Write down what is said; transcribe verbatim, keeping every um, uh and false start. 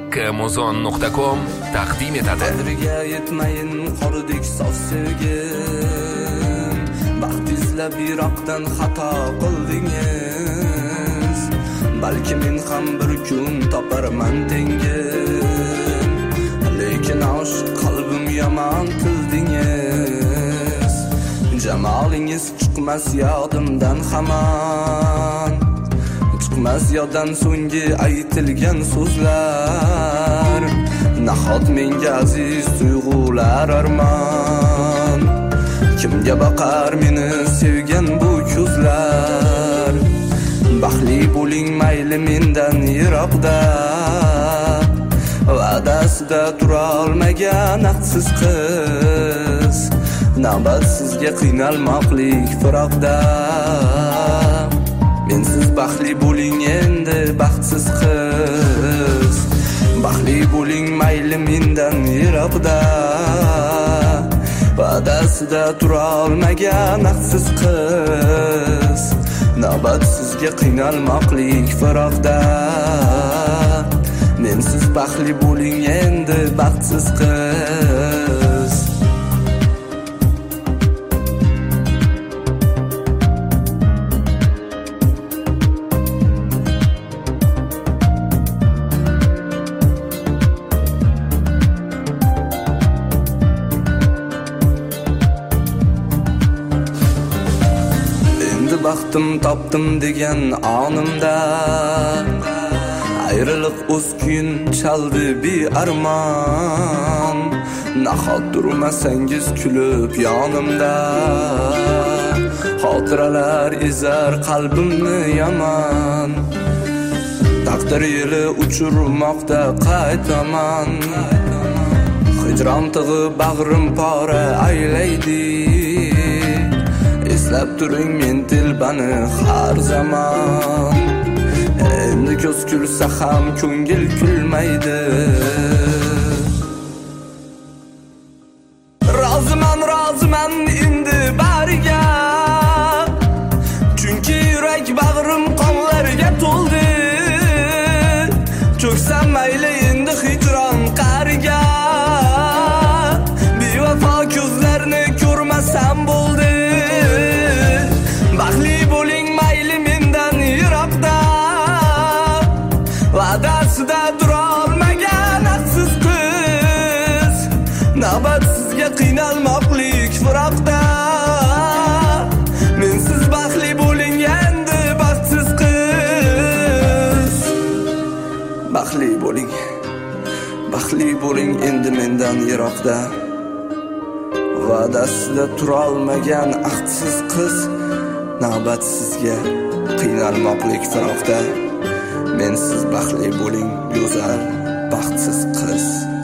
Amazon nuqta com taqdim etadi. Qadriga yetmayin qordek sof sevgim, baxt izlab yiroqdan xato qildingiz. Balki men ham bir kun toparman tengim, lekin oshiq qalbim yomon qildingiz. Jamolingiz chiqmas yodimdan hamon, chiqmas yoddan so'nggi aytilgan so'zlar. Nahot menga aziz tuyg'ular armon, kimga boqar meni sevgan bu ko'zlar. Baxtli bo'ling mayli mendan yiroqda, va'dasida tura olmagan aqsiz qiz. Navbat sizga qiynalmoqlik firoqda. Mensiz baxtli bo'ling endi baxtsiz qiz. Baxtli bo'ling mayli mendan yiroqda, va'dasida tura olmagan aqsiz qiz. Navbat sizga qiynalmoqlik firoqda. Mensiz baxtli bo'ling endi baxtsiz qiz. Baxtim topdim degan onimda ayriliq o'z kuyin chaldi bearmon. Nahot turmasangiz kulib yonimda, xotiralar ezar qalbimni yomon. Taqdir yili uchurmoqda qaytaman, hijron tig'i bag'rim pora aylaydi. Eslab turing men telbani har zamon, endi ko'z kulsa ham ko'ngil kulmaydi. Roziman, roziman endi bariga, chunki yurak bag'rim qonlarga to'ldi. Cho'ksam mayli endi hijron qariga, bevafo ko'zlarni ko'rmasam bo'ldi. Baxtli bo'ling mayli mendan yiroqda, va'dasida tura olmagan aqsiz qiz. Navbat sizga qiynalmoqlik firoqda. Mensiz baxtli bo'ling endi baxtsiz qiz. Baxtli bo'ling, baxtli bo'ling endi mendan yiroqda, va'dasida tura olmagan aqsiz qiz. Navbat sizga qiynalmoqlik firoqda. Mensiz baxtli bo'ling go'zal baxtsiz qiz.